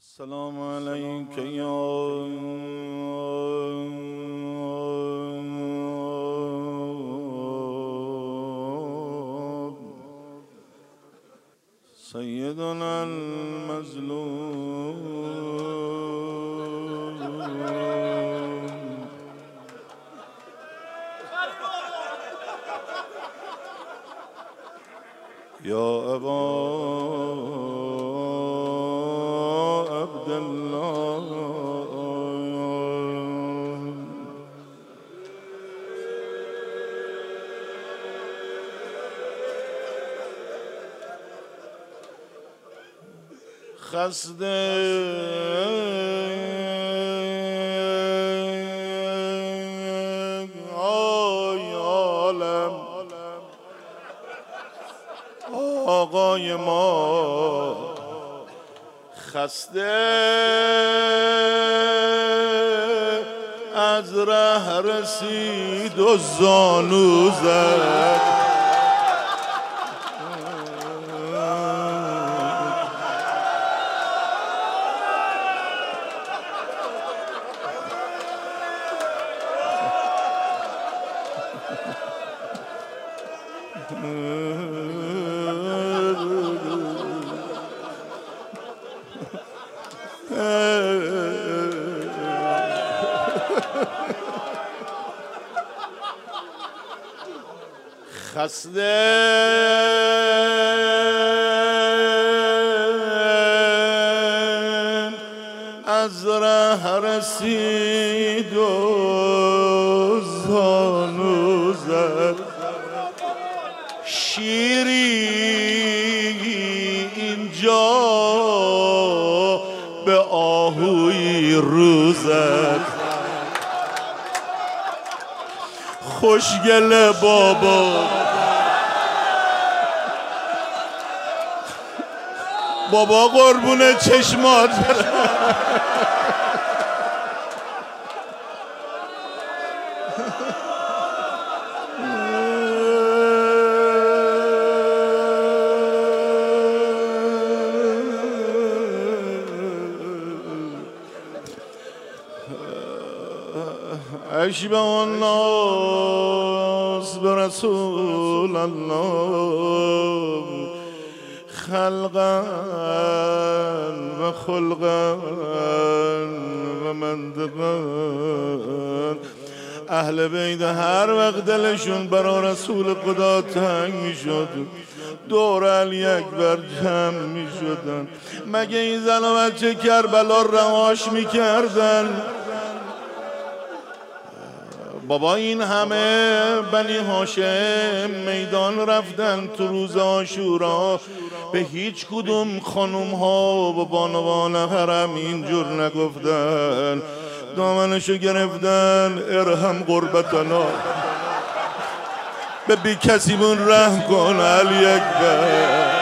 السلام عليك يا سيدنا المظلوم يا أبا عبد الله خسته آی عالم آقای ما خسته از ره رسید و زانو زد خسته از ره رسید و زانو زد شیری اینجا به آهوی رو زد خوشگل بابا بابا قربون چشمات اشبه الناس برسول الله خلقا و خلقا و منطقا اهل بیت هر وقت دلشون برا رسول خدا تنگ می شد دور علی اکبر جمع می شدن مگه این زن و بچه کربلا رهاش می کردن بابا این همه بنی هاشم میدان رفتن تو روز عاشورا به هیچ کدوم خانوم ها و بانوان حرم اینجور نگفتن دامنشو گرفتن ارحم قربتنا به بی کسی بون رحم کن علی اکبر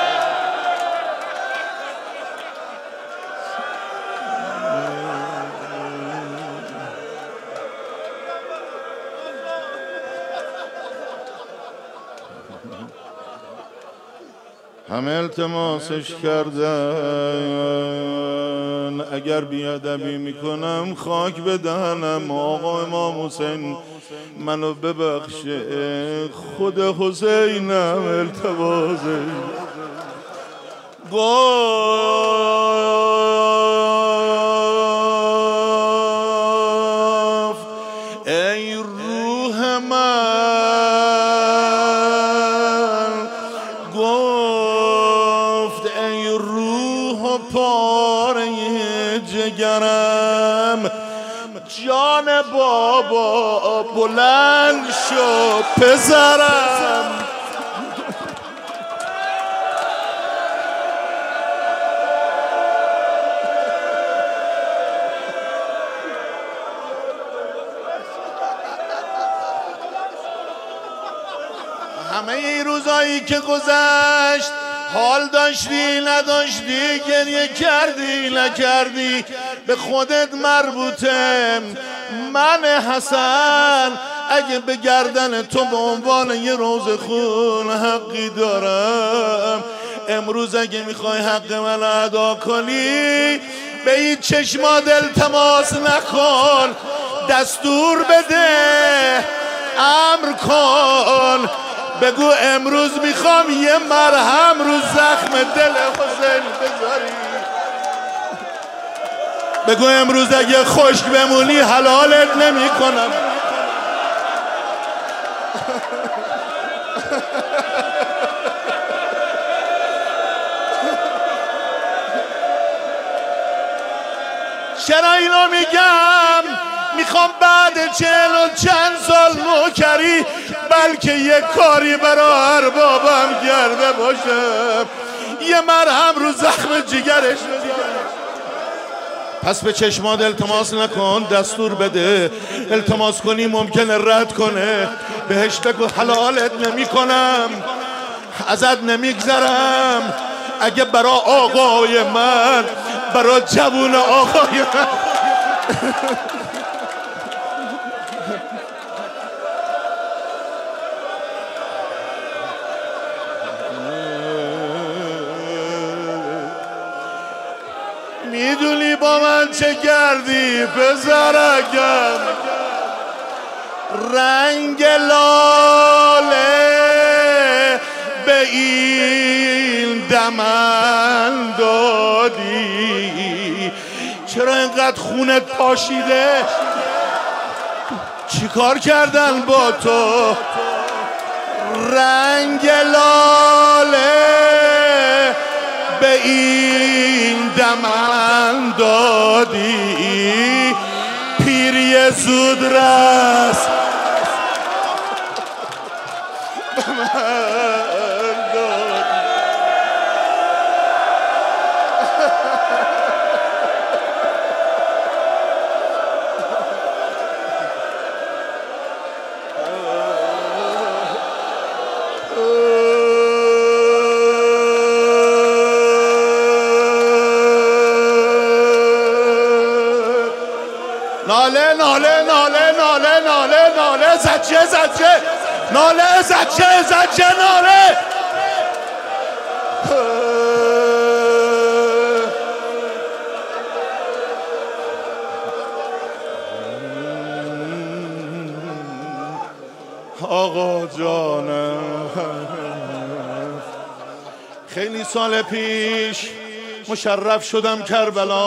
همه التماسش کردن اگر بیادبی میکنم خاک بدهنم آقا امام حسین منو ببخشه خود حسینم التماسه گفت ای روح من گفت ای روح و پاره جگرم جان بابا بلند شو پسرم همه این روزایی که گذشت حال داشتی نداشتی گریه کردی نکردی به خودت مربوطه من حسن اگه به گردن تو به عنوان یه روز خون حقی دارم امروز اگه میخوای حق من ادا کنی به این چشمات التماس نکن، دستور بده، امر کن، بگو امروز میخوام یه مرهم رو زخم دل حسین بذاری، بگو امروز اگه خشک بمونی حلالت نمی کنم. چرا اینو میگم؟ میخوام بعد 40 و چند سال نوکری بلکه یه کاری برای اربابم کرده باشم، یه مرهم رو زخم جگرش بزنم. پس به چشمات التماس نکن، دستور بده، التماس کنی ممکنه رد کنه، بهش بگو حلالت نمی کنم، ازت نمیگذرم. اگه برا آقای من، برا جوون آقای من میدونی با من چه کردی پسرکم؟ رنگ لاله به این دمن دادی، چرا اینقدر خونت پاشیده؟ چی کار کردن با تو؟ رنگ لاله به این دمن دادی، پیری زود رس به من دادی. ناله ناله ناله ناله ناله ناله زجه زجه ناله زجه زجه ناله. آقا جانم خیلی سال پیش مشرف شدم کربلا،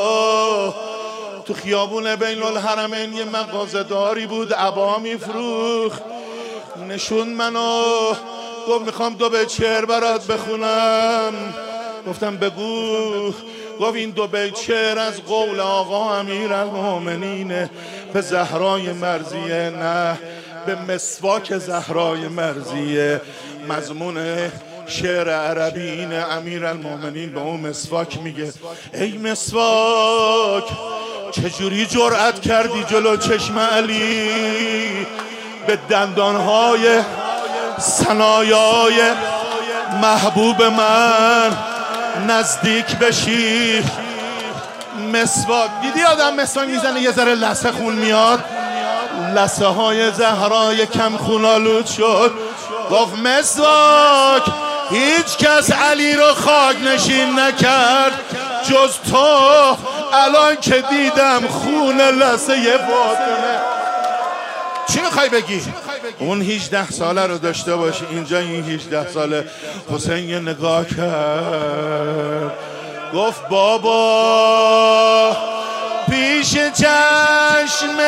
تو خیابون بین الحرمین یه مغازه داری بود عبا میفروخت، نشون منو گفت میخوام 2 بیت شعر برات بخونم. گفتم بگو. گفت این 2 بیت شعر از قول آقا امیرالمومنین به زهرای مرضیه، نه به مسواک زهرای مرضیه. مضمون شعر عربی اینه، امیرالمومنین به اون مسواک میگه ای مسواک چجوری جرأت کردی جلو چشم علی به دندانهای ثنایای محبوب من نزدیک بشی؟ مسواک دیدی آدم مسواک میزنه یه ذره لثه خون میاد، لثه های زهرای کم خونالود شد. گفت مسواک هیچ کس علی رو خاک نشین نکرد جز تو، الان که دیدم خون لثه فاطمه. چی میخوای بگی؟ اون 18 ساله رو داشته باشی، اینجا این 18 ساله حسین یه نگاه کرد، گفت بابا پیش چشم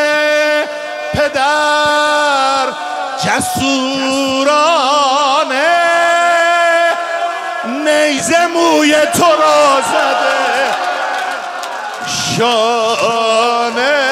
پدر جسورانه نیزه موی تو را زده شانه.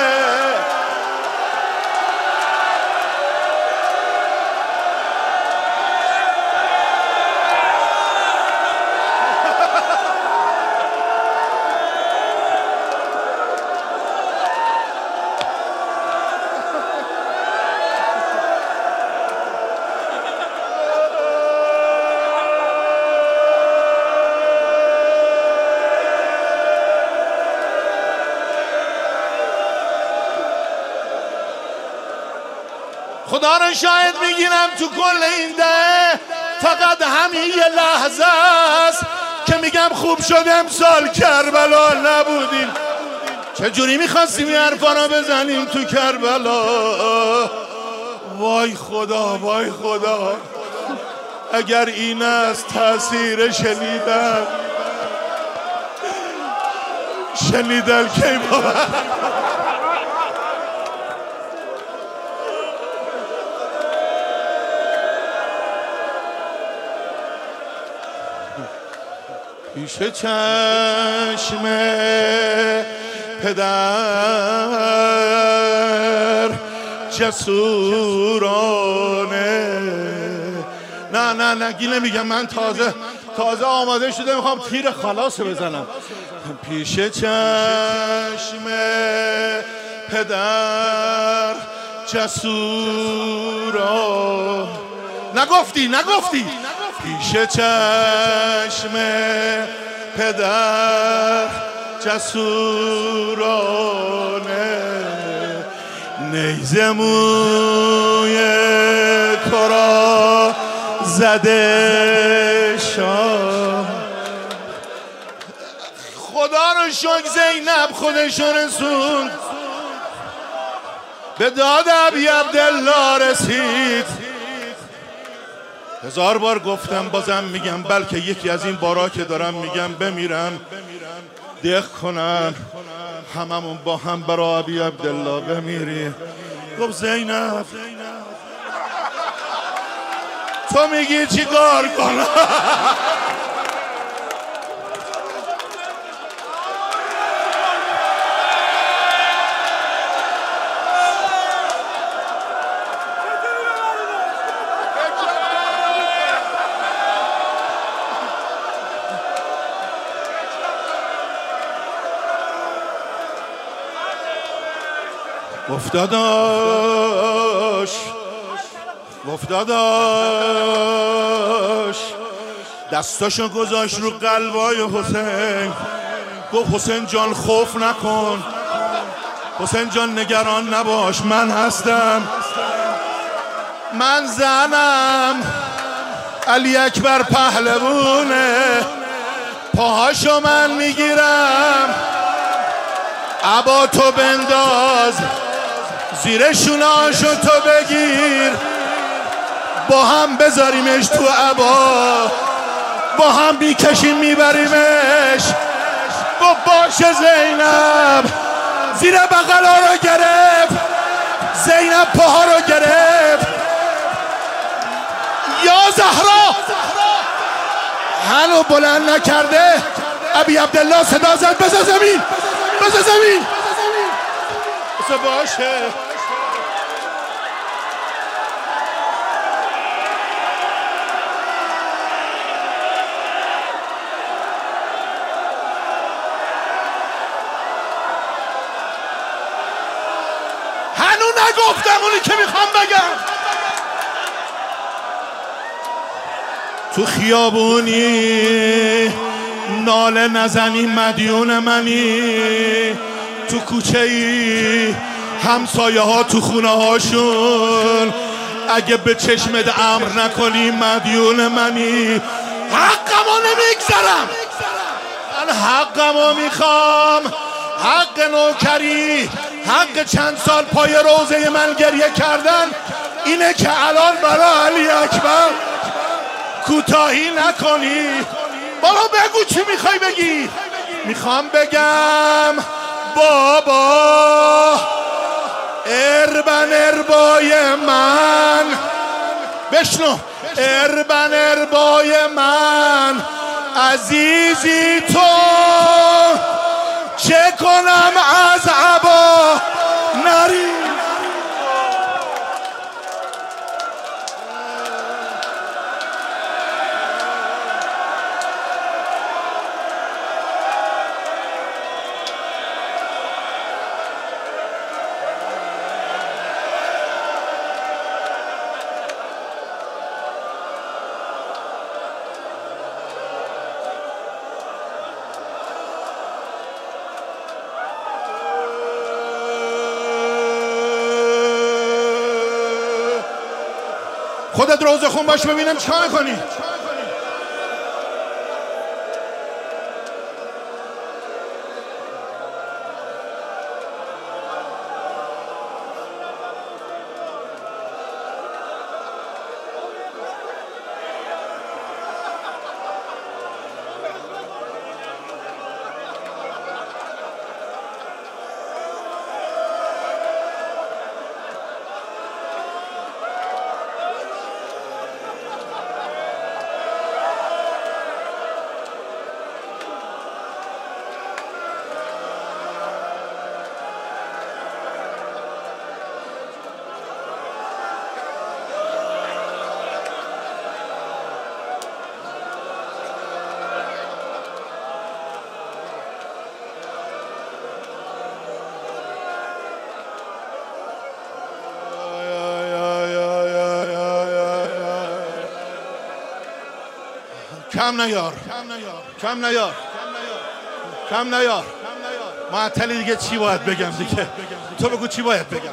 خدا رو شاهد میگیرم تو کل این ده فقط همین یه لحظه است که میگم خوب شد امسال کربلا چجوری میخواستیم این حرفا رو بزنیم تو کربلا؟ وای خدا وای خدا، اگر این است تأثیر شنیدن کی باور. پیش چشم پدر جسورانه. نه گیله میگم، من تازه آماده شده میخوام تیر خلاص بزنم. پیش چشم پدر جسورانه. نگفتی پیش چشم پدر جسورانه نیزه موی کرا زده شام. خدا رو شکر زینب خودش رسوند، به داد ابی عبدالله رسید. 1000 بار گفتم بازم میگم، بلکه یکی از این بارا که دارم میگم بمیرم دق کنن هممون با هم برای ابی عبدالله بمیریم. گفت زینب تو میگی چی کار کنم؟ افتاداش دستاشو گذاشت رو قلبای حسین. گفت حسین جان خوف نکن، حسین جان نگران نباش، من هستم، من زنم، علی اکبر پهلوونه، پاهاشو من میگیرم، عبا تو بنداز زیر شوناشو تو بگیر، با هم بذاریمش تو عبا، با هم بیکشیم میبریمش. گفت باشه زینب. زیر بغلا رو گرفت، زینب پاها رو گرفت. یا زهرا هنو بلند نکرده. ابی عبدالله صدا زد بزن زمین، بزن زمین. باشه هنو نگفتم اونی که میخوام بگم. تو خیابونی ناله نزنی مدیون منی، تو کوچه ای همسایه ها تو خونه هاشون اگه به چشمت امر نکنی مدیون منی. حقمو نمیگذرم، من حقمو میخوام، حق نوکری، حق چند سال پای روزه من گریه کردن اینه که الان برای علی اکبر کوتاهی نکنی. بابا بگو چی میخوای بگی؟ میخوام بگم بابا اربن اربای من، بشنو اربن اربای من، عزیزی تو چه کنم از عبا نری. خودت روزه خون باش ببینم چیکار می‌کنی. کم نیار کم نیار کم نیار معطلی دیگه چی باید بگم دیگه تو بگو چی باید بگم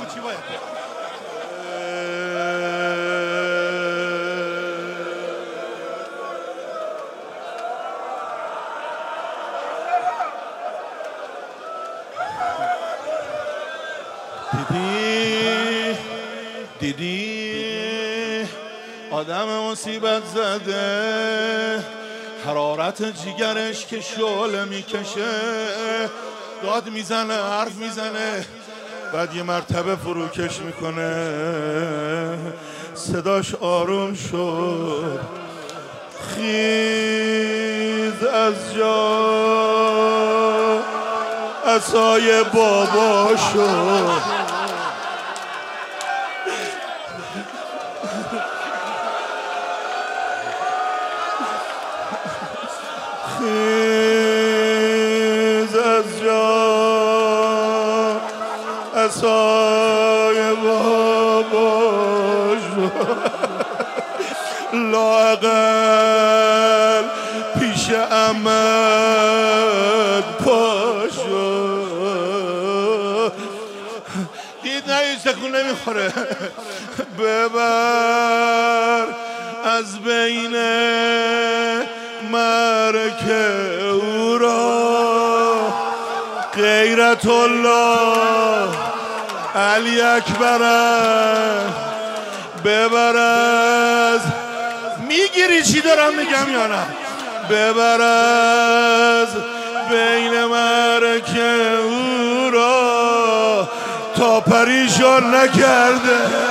دیدی آدم مصیبت زده حرارت جیگرش که شعله میکشه داد میزنه حرف میزنه بعد یه مرتبه فروکش میکنه صداش آروم شد خیز از جا عصای بابا شد خیز از جا عصای بابا شد لااقل پیش احمد پا شد دید نه این سکون نمیخوره ببر از بین مرکه او را غیرت الله علی اکبر ببر از میگیری چی دارم میگم یا نه ببر از بین مرکه او را تا پریشان نکرده